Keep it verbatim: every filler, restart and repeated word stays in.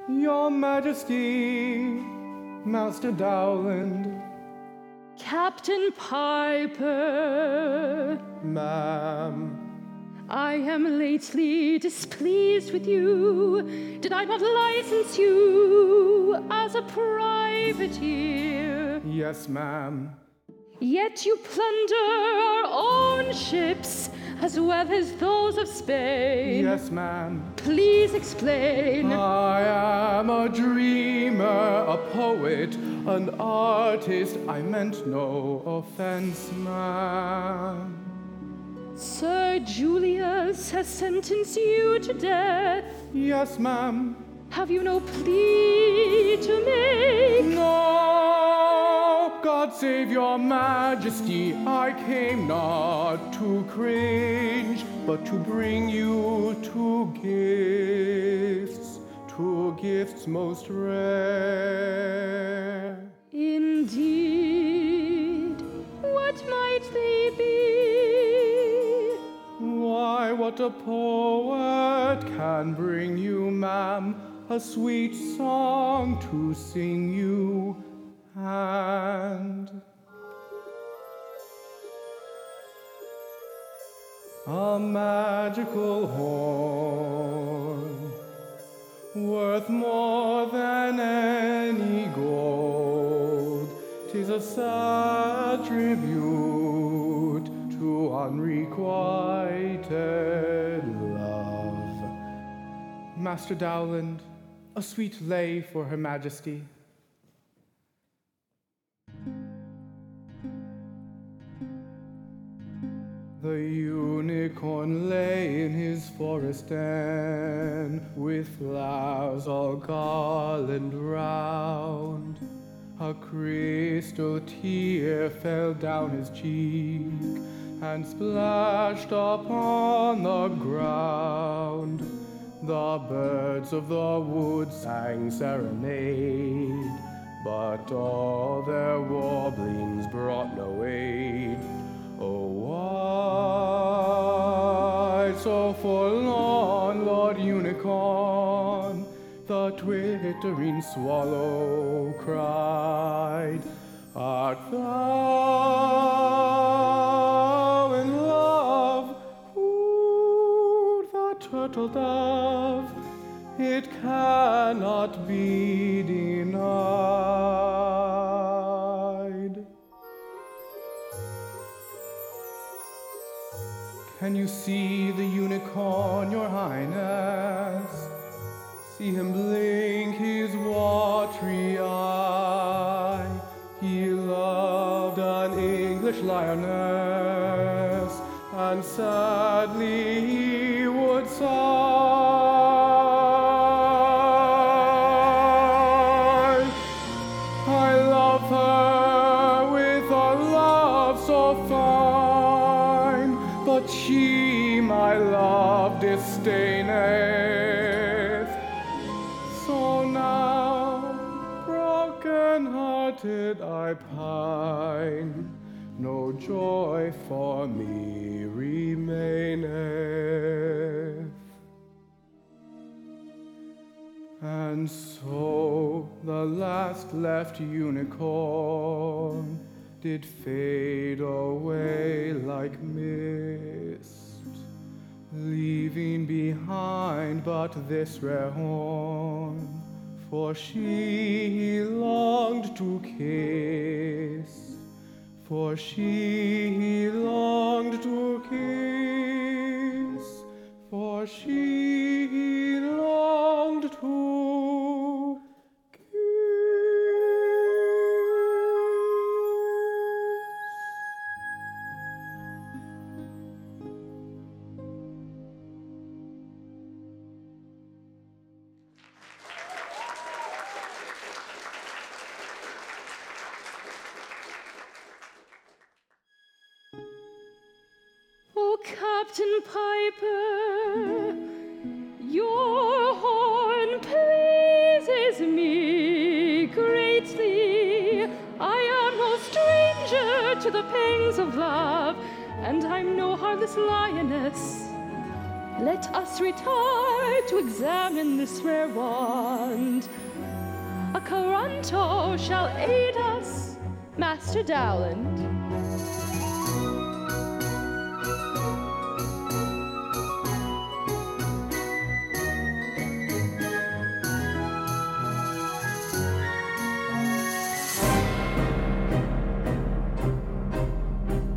Your Majesty, Master Dowland. Captain Piper. Ma'am. I am lately displeased with you. Did I not license you as a privateer? Yes, ma'am. Yet you plunder our own ships as well as those of Spain. Yes, ma'am. Please explain. I am a dreamer, a poet, an artist. I meant no offense, ma'am. Sir Julius has sentenced you to death. Yes, ma'am. Have you no plea to make? No! God save your Majesty, I came not to cringe, but to bring you two gifts, two gifts most rare. Indeed. What might they be? Why, what a poet can bring you, ma'am, a sweet song to sing you, and a magical horn, worth more than any gold. 'Tis a sad tribute to unrequited love. Master Dowland, a sweet lay for Her Majesty. The unicorn lay in his forest den, with flowers all garland round. A crystal tear fell down his cheek and splashed upon the ground. The birds of the wood sang serenade, but all their warblings brought no aid. Oh, why so forlorn, Lord Unicorn? The twittering swallow cried, art thou in love? Cooed the turtle dove, it cannot be denied. Can you see the unicorn, your highness? See him blink his watery eye. He loved an English lioness, and sadly he would sigh. I love her with a love so fine, but she my love disdaineth. So now, broken-hearted I pine, no joy for me remaineth. And so the last left unicorn did fade away like mist, leaving behind but this rare horn, for she he longed to kiss, for she he longed to kiss, for she he longed to Captain Piper, your horn pleases me greatly. I am no stranger to the pangs of love, and I'm no heartless lioness. Let us retire to examine this rare wand. A Caranto shall aid us, Master Dowland.